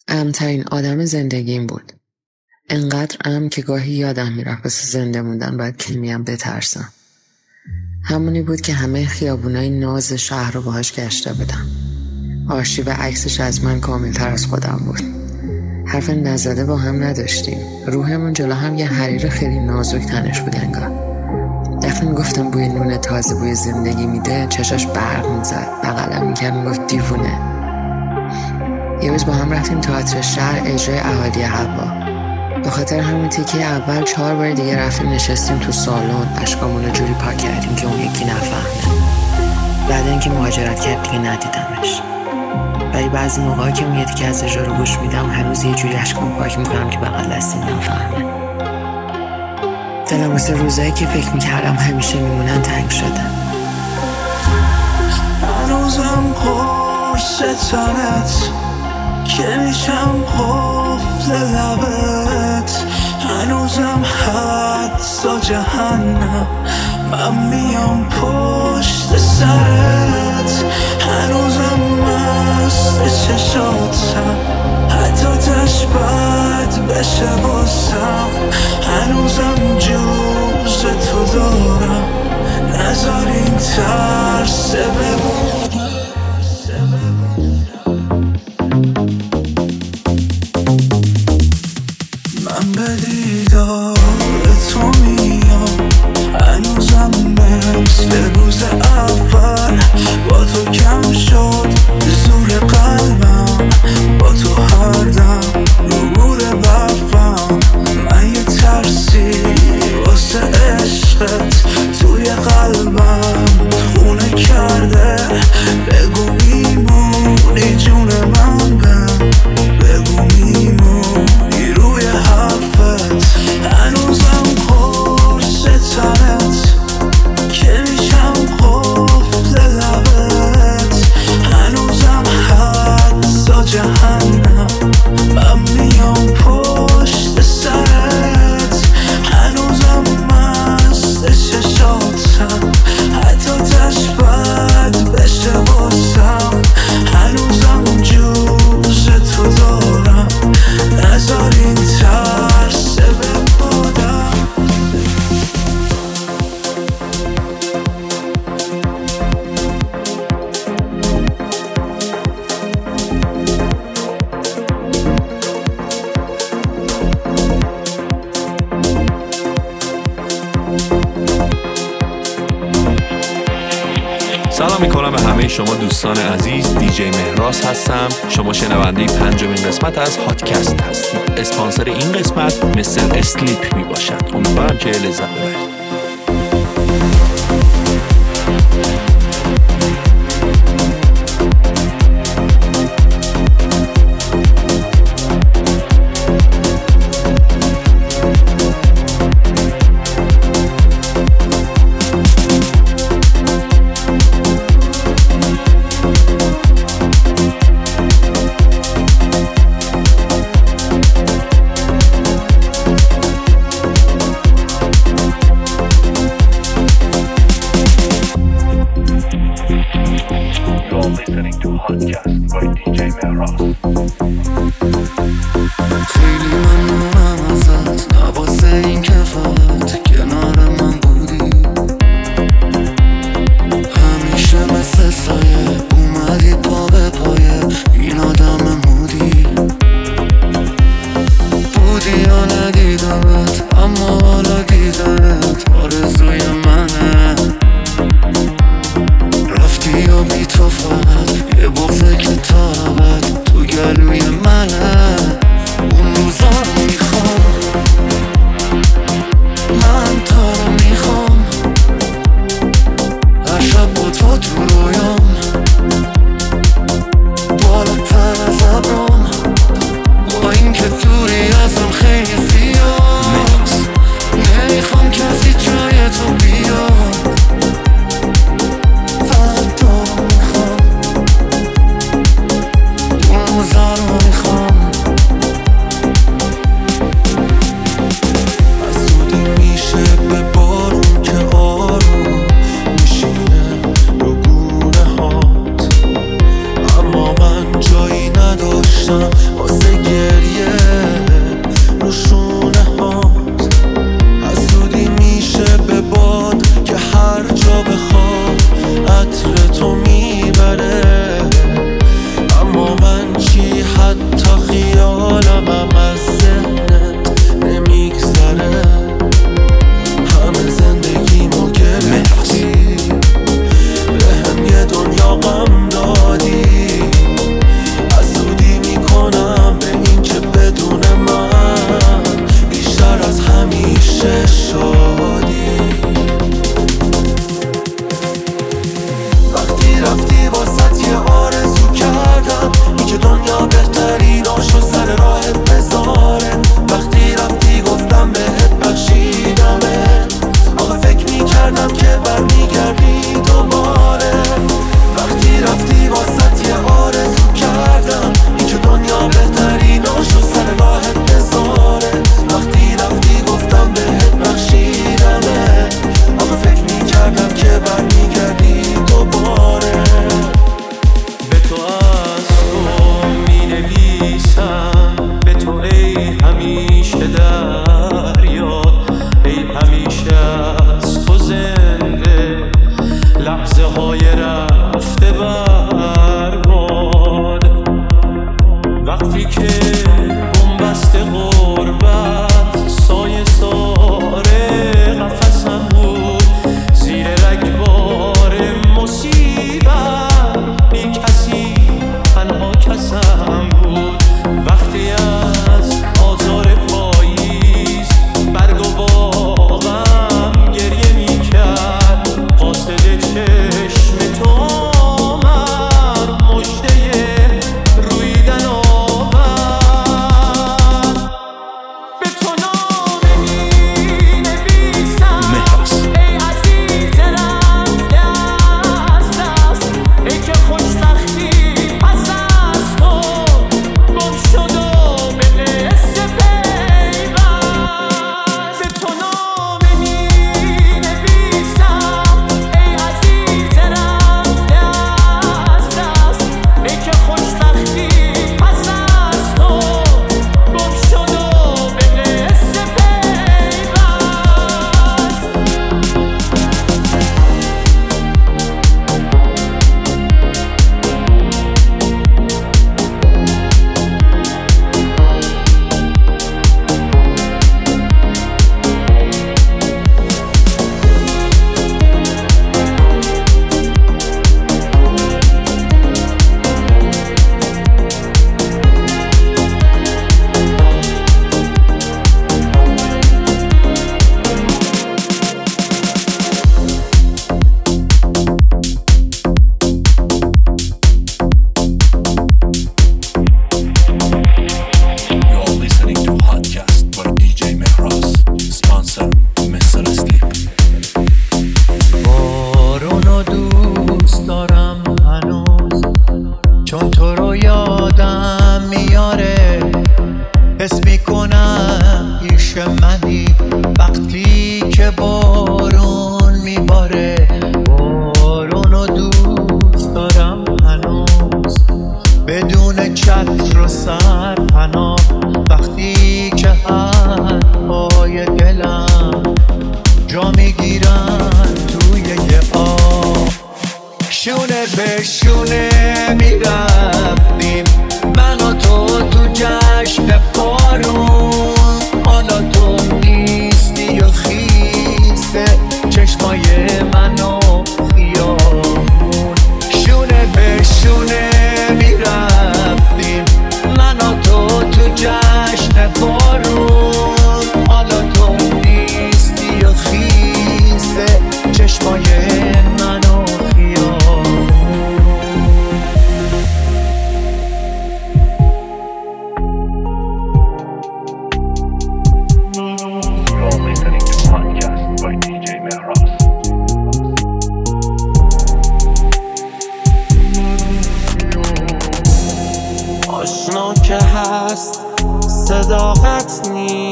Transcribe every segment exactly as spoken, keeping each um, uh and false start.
امن‌ترین آدم زندگیم بود. انقدر امن که گاهی یادم میرفت واسه زنده موندن باید کمیم بترسم. همونی بود که همه خیابونای ناز شهر رو باهاش گشته بودم. آرشیو عکسش از من کاملتر از خودم بود. حرف نزده با هم نداشتیم. روحمون جلو هم یه حریر خیلی نازک تنش بود انگار. وقتی میگفتم بوی نون تازه بوی زندگی میده، چشاش برق میزد، بغلم میکرد، میگفت دیوونه. یه روز با هم رفتیم تئاتر شهر اجرای اهالی هوا. به خاطر همون تیکه اول چهار بار دیگه رفتیم نشستیم تو سالن، اشکامون رو جوری پاک کردیم که اون یکی نفهمه. بعد اینکه مهاجرت کرد دیگه ندیدمش. ولی بعضی موقعا که اون یه تیکه از اجرا رو گوش میدم هنوز یه جوری اشکام پاک میکنم که بغل دستیم نفهمه. دلم واسه روزایی که فکر میکردم همیشه میمونن تنگ شده. هنوزم پرستنت که میشم قفل لبت، هنوزم حتی جهنم من میام پشت سرت، هنوزم مست چشاتم حتی تشبت بشه باسم، هنوزم جوز تو دارم نذار این ترس بمونم. من به دیدار تو میام، هنوزم مثل روز اول، با تو کم شد زور قلبم، با تو هر دم رو بوده برفم، من یه ترسی واسه عشقت توی قلبم خونه کرده، بگو میمونی جون من بم، بگو میمونی روی حرفت، هنوزم قرص تنت که میشم قفل لبت، هنوزم حتی جهنم من میام پشت سرت، هنوزم مست چشاتم حتی تشبت بشه باسم، هنوزم جوز تو دارم نذار این ترس ببودم. سلام میکنم به همه شما دوستان عزیز. دیجی مهراز هستم. شما شنونده پنجمین قسمت از هاتکست هستید. اسپانسر این قسمت مستر اسلیپ می باشد. امیدوارم که لذت ببرید. وقتی که بنبست غربت سایه ساره قفصم بود، زیر رگبار مصیبت بی کسی تنها کسم بود. وقتی از آزار پاییز برگ و باغم گریه می کرد، قاصد چشم تو آمد مژده رویدن آورد. به تو نامه می نویسم ای عزیز رفته از دست، ای که خوشبختی پس از تو گم شد و به قصه پیوست. به تو نامه می نویسم ای عزیز رفته از دست، ای که خوشبختی پس از تو گم شد و به قصه پیوست. You're listening to Podcast by دی جی Mehras. Sponsor mister Sleep. بارونو دوست دارم هنوز، چون تو رو یادم میاره. حس میکنم پیش منی وقتی که بارون میباره. بارونو دوست دارم هنوز، بدون چتر و سرپناه، وقتی که حرفای دلم جا میگیرن توی یه آب. شونه به شونه میرفتیم من و تو تو جشن بارون، حالا تو نیستی و خیسه چشمای من و خیابون. شونه به شونه میرفتیم من و تو تو جشن بارون، حالا تو نیستی و خیسه چشمای من و خیابون. You're listening to Podcast by دی جی Mehras. آشنا که هست صداقت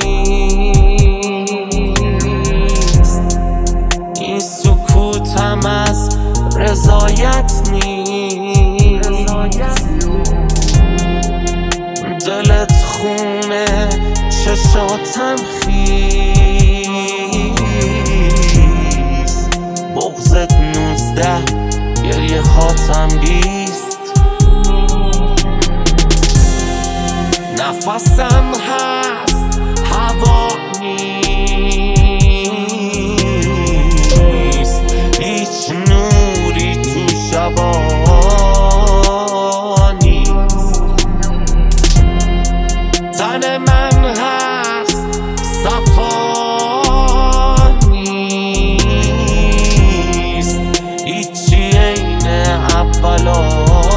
نیست، این سکوتم از رضایت نیست. دلت خونه چشاتم خیست، بغضت نوزده گریه هاتم بیست. نفسم هست هوا نیست، هیچ نوری تو شبا نیست. تن من هست صفا نیست، هیچی عین اولا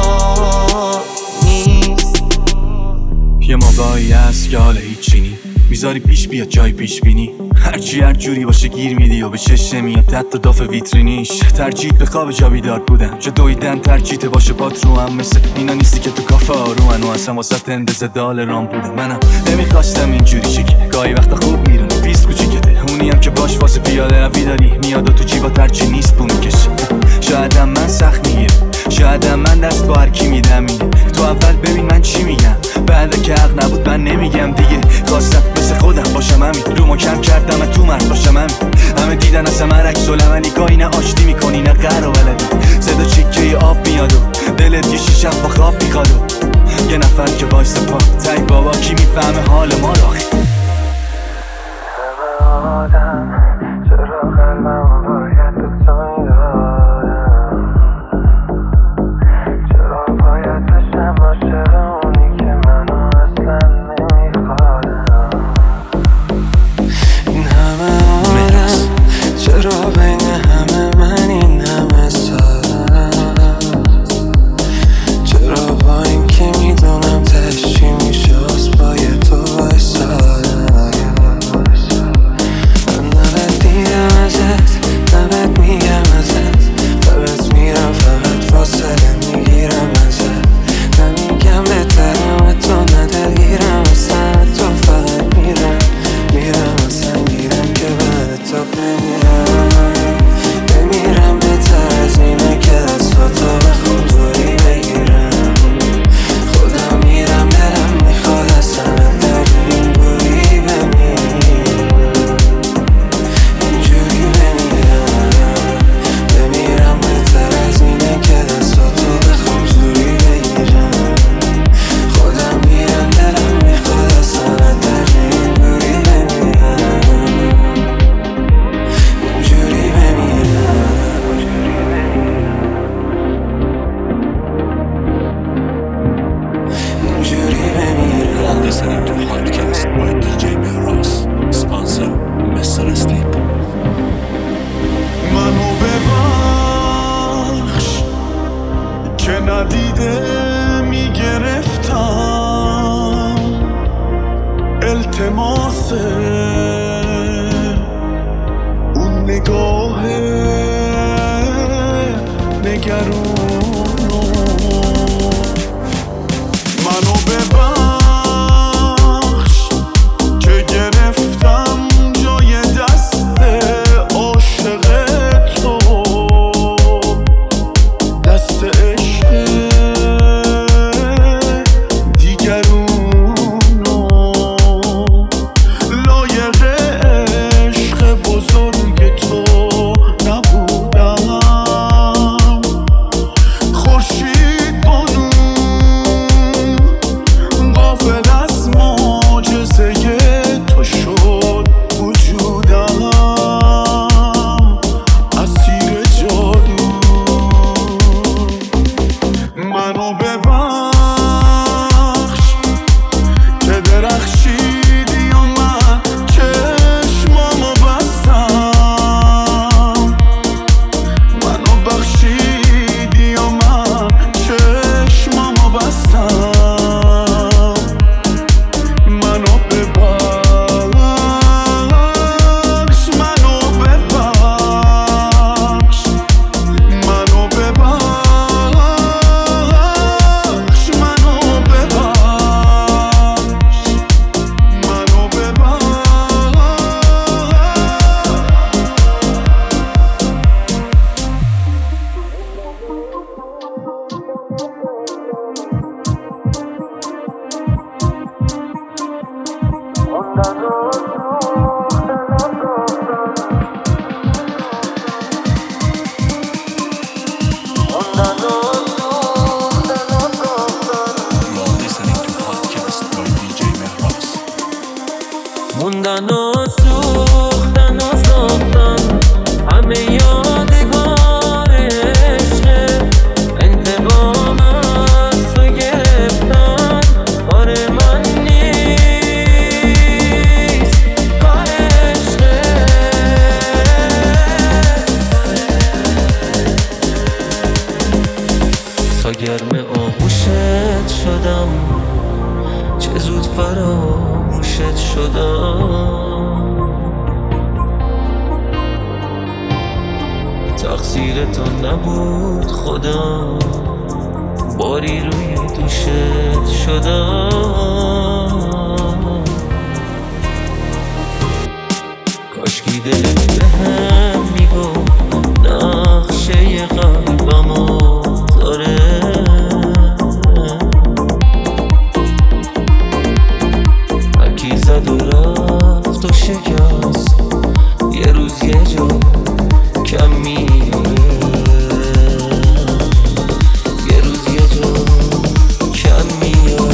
نیست. یه موقعی هست که حالا هیچی نی، میذاری پیش بیاد جای پیش بینی، هرچی هر جوری باشه گیر میدی و به چشم میاد حتی داف ویترینیش. ترجیح به خواب جا بیدار بودم، چه دویدن ترجیح باشه پات رو هم، مثل اینا نیستی که تو کافه آرومن و اصلا واسه اندازه دال رام بودم. منم نمیخواستم اینجوری شکی، گاهی وقتا خوب میرونه پیست کوچیکته، اونی هم که باش واسه پیاده روی داری میاد و تو جیبا ترچی نیست بو میکشه. شایدم من سخت میگیرم، شایدم من دست با هر کی میدم میگه تو اول ببین من چی میگم، بعد که حق نبود من نمیگم دیگه. خواستم مثل خودم باشم همین، رو ما کم کردم تو مرد باشم همین. همه دیدن از همه رکس و لمنی، گاهی نه آشتی میکنی نه قهر و ولدی. صدا چیکه آب میاد و دلت یه شیشم با خواب میخواد و یه نفر که وایس پا تای بابا کی میفهمه حال ما رو آخی آدم چرا قلبم باید به تو میدادم چرا باید بشم عاشق اونی که منو اصلا نمیخوادم این همه آدم چرا بین همه من این همه سارم چرا با این که میدونم تشی میشه از پای تو بایستادم نبت میگم ازت فقط میرم فقط فاصله میگیرم ازت نمیگم بهترم تو ندلگیرم اصلا تو فقط میرم میرم اصلا گیرم که بعد تو بمیرم بمیرم بهتر از اینه که دست تو بخوام زوری بگیرم خودم میرم دلم میخواد اصلا در این گوری بمیرم Listening to podcast by دی جی مهراس. Sponsor mister Sleep. منو ببخش که ندیده میگرفتم التماس اون نگاه نگرونو منو ببخش که گرفتم جای دست عاشق تو دست عشق دیگرونو لایق عشق بزرگ تو نبودم خورشید بانو غافل از معجزه تو شد وجودم اسیر جادو منو ببخش که درخشیدی و من چشمامو بستم منو بخشیدی و من چشمامو بستم منو ببخش منو ببخش منو ببخش منو ببخش منو ببخش You're listening to podcast by دی جی مهراس. موندن و سوختن و ساختن همه یادگار عشقه انتقام از تو گرفتن کار من نیست کار عشقه تا گرم آغوشت شدم چه زود فراموشت شدم تقصیر تو نبود خودم باری روی دوشت شدم کاشکی دلت به هم میگفت نقشه قلبمو داره هرکی زد و رفت و شکست یه روز یه جا کم میاره یه روز یه جا کم میاره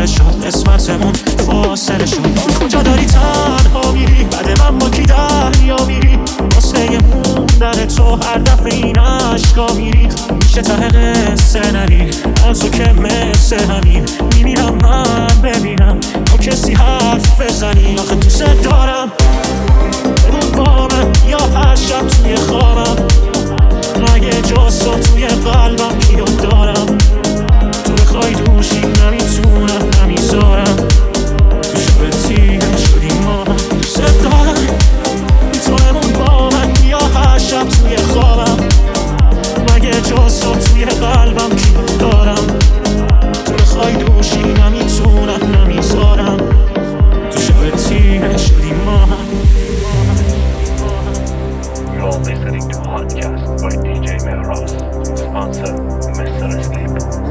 فاصله شد قسمتمون فاصله شد کجا داری تنها میری بعد من با کی دریا میری واسه موندن تو هر دفعه این عشقا میری میشه ته قصه نری از تو که مثل همین میمیرم من ببینم تو کسی حرف بزنی آخه دوست دارم بمون با من یا هر شب توی خوابم مگه جز تو توی قلبم کیو دارم تو بخوای دوشی نمیتونم نمیذارم تو شب تیره شدی ما دوست دارم تو بمون با من یا هر شب توی خوابم مگه جز تو توی قلبم کیو دارم تو بخوای دوشی نمیتونم نمیذارم تو شب تیره شدی ما. You're listening to Podcast by دی جی Mehras, sponsor mister Sleep.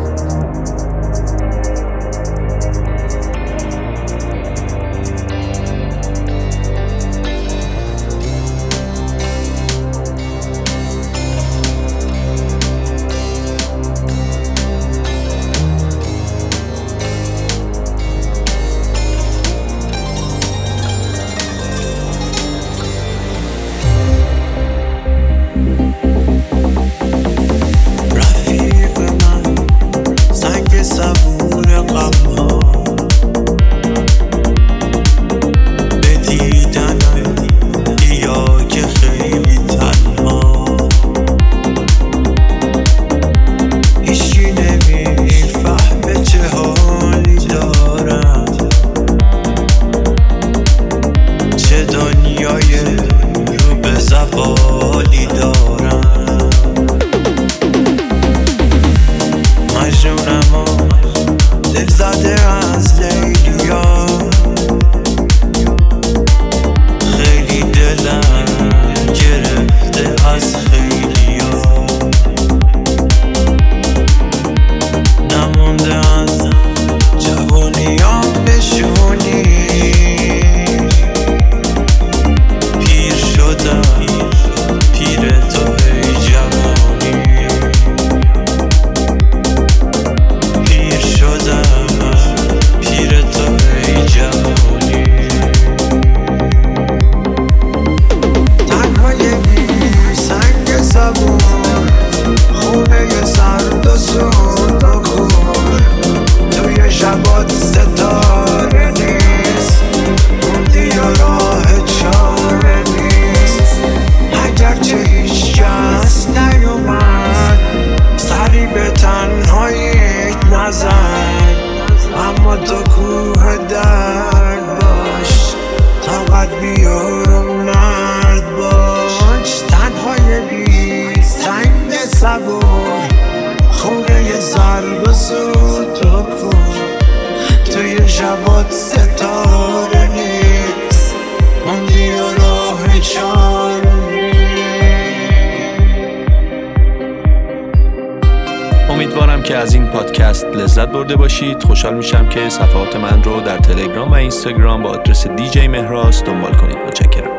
امیدوارم که از این پادکست لذت برده باشید. خوشحال میشم که صفحات من رو در تلگرام و اینستاگرام با آدرس دی جی Mehras دنبال کنید. متشکرم.